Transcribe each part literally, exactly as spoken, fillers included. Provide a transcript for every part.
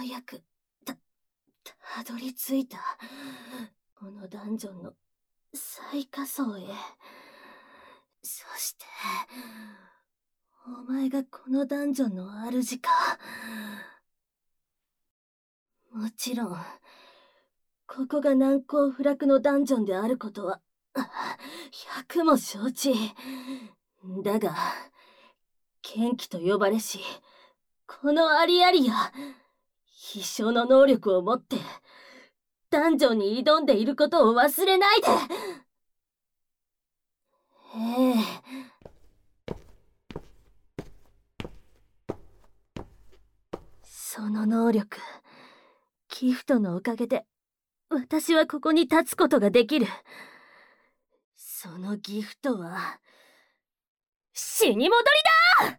やくたたどり着いた。このダンジョンの最下層へ。そしてお前がこのダンジョンの主か。もちろんここが難攻不落のダンジョンであることは百も承知。だが剣気と呼ばれしこのアリアリア、必勝の能力を持ってダンジョンに挑んでいることを忘れないで。ええ、その能力、ギフトのおかげで私はここに立つことができる。そのギフトは死に戻りだ。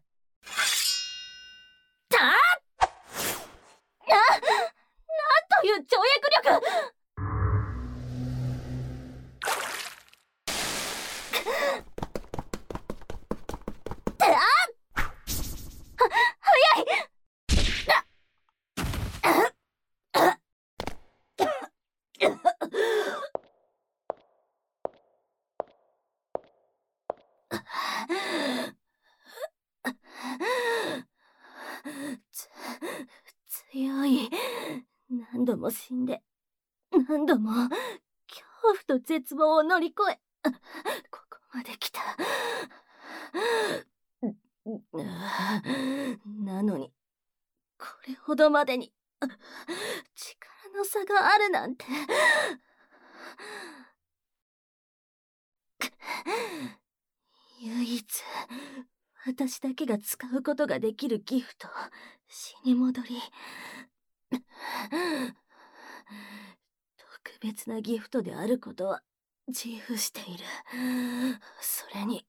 たあ、な、なんという跳躍力。てあは、早い。つ強い。何度も死んで何度も恐怖と絶望を乗り越えここまで来た。なのにこれほどまでに力の差があるなんて。唯一私だけが使うことができるギフト、死に戻り。特別なギフトであることは自負している。それに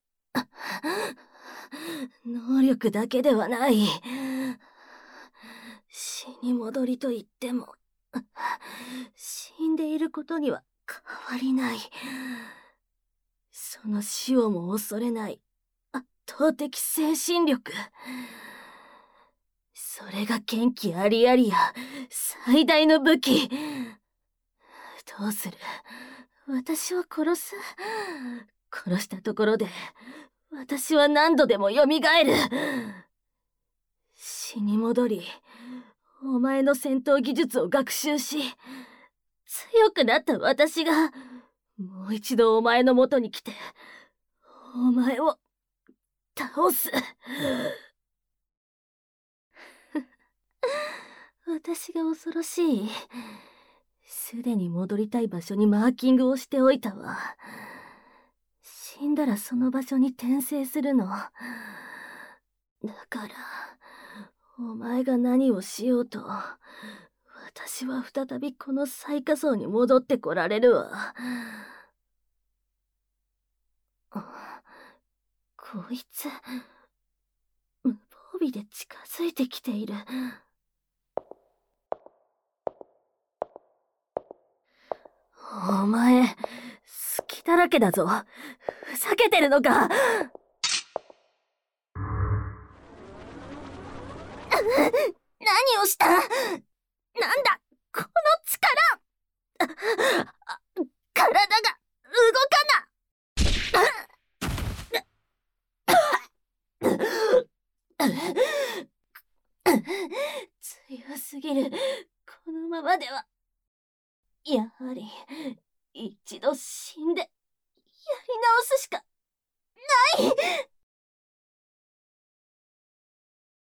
能力だけではない。死に戻りと言っても死んでいることには変わりない。その死をも恐れない圧倒的精神力、それが剣気ありありや最大の武器。どうする？私を殺す？殺したところで私は何度でも蘇る。死に戻りお前の戦闘技術を学習し強くなった私がもう一度お前の元に来てお前を倒す。私が恐ろしい。すでに戻りたい場所にマーキングをしておいたわ。死んだらその場所に転生するの。だからお前が何をしようと私は再びこの最下層に戻ってこられるわ。こいつ無防備で近づいてきている。お前隙だらけだぞ。ふざけてるのか。何をした？なんだこの力。体が動かない。強すぎる。このままではやはり一度死んでやり直すしか。